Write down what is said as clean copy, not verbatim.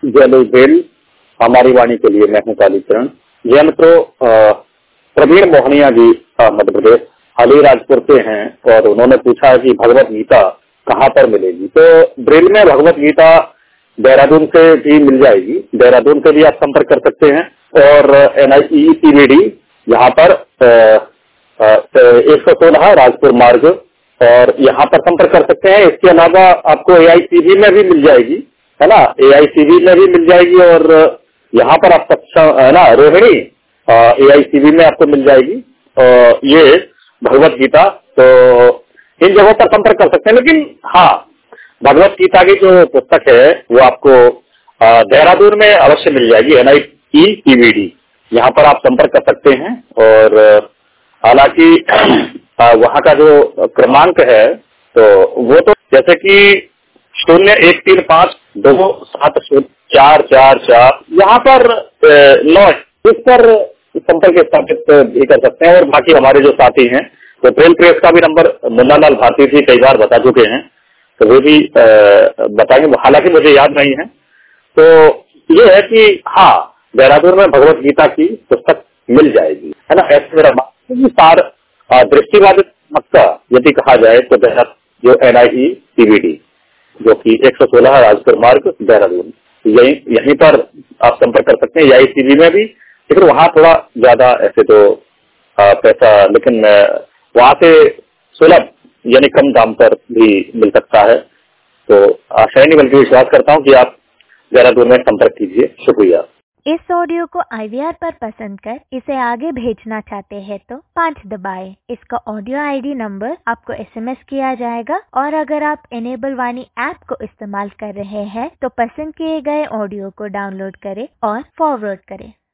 जय बेल हमारी वाणी के लिए मैं हूँ कालीचरण। यह मित्रों प्रवीण मोहनिया जी मध्य प्रदेश अलीराजपुर के हैं और उन्होंने पूछा कि भगवत गीता कहाँ पर मिलेगी। तो ब्रेल में भगवत गीता देहरादून से भी मिल जाएगी, देहरादून से भी आप संपर्क कर सकते हैं। और NIECVD यहाँ पर 116 राजपुर मार्ग और यहाँ पर संपर्क कर सकते हैं। इसके अलावा आपको AICV में भी मिल जाएगी, है ना, AICV में भी मिल जाएगी और यहाँ पर आप सक्षम है ना रोहिणी AICV में आपको मिल जाएगी ये भगवत गीता। तो इन जगहों पर संपर्क कर सकते हैं। लेकिन हाँ, भगवत गीता की जो पुस्तक है वो आपको देहरादून में अवश्य मिल जाएगी, NIECVD यहाँ पर आप संपर्क कर सकते हैं। और हालांकि वहाँ का जो क्रमांक है तो वो तो जैसे कि 0135270444 यहाँ पर 9 इस पर संपर्क स्थापित भी कर सकते हैं। और बाकी हमारे जो साथी हैं तो ट्रेल प्रेस का भी नंबर मुन्ना लाल भारती जी कई बार बता चुके हैं, तो वो भी बताएंगे, हालांकि मुझे याद नहीं है। तो ये है कि हाँ, देहरादून में भगवत गीता की पुस्तक मिल जाएगी, है ना। ऐसे मेरा सार दृष्टिबाधित मक्का यदि कहा जाए तो जो NIECVD जो कि 116 राजपुर मार्ग देहरादून, यहीं पर आप संपर्क कर सकते हैं। AICV में भी, लेकिन वहाँ थोड़ा ज्यादा ऐसे तो पैसा, लेकिन वहाँ से सुलभ यानी कम दाम पर भी मिल सकता है। तो आशा नहीं बल्कि विश्वास करता हूँ कि आप देहरादून में संपर्क कीजिए। शुक्रिया। इस ऑडियो को IVR पर पसंद कर इसे आगे भेजना चाहते हैं तो 5 दबाएं। इसका ऑडियो ID नंबर आपको SMS किया जाएगा। और अगर आप इनेबल वाणी ऐप को इस्तेमाल कर रहे हैं तो पसंद किए गए ऑडियो को डाउनलोड करें और फॉरवर्ड करें।